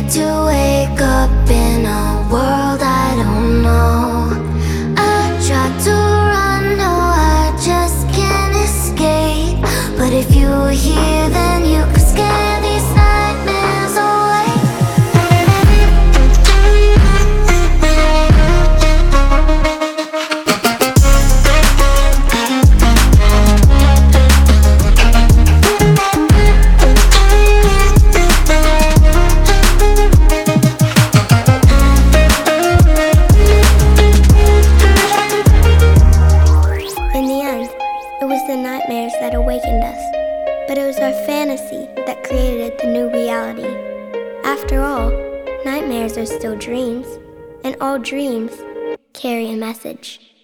to wake up in a world I don't know. I try to run, no, I just can't escape. But if you were here, then you could scare these nightmares away. In the end, it was the nightmares that awakened us, but it was our fantasy that created the new reality. After all, nightmares are still dreams, and all dreams carry a message.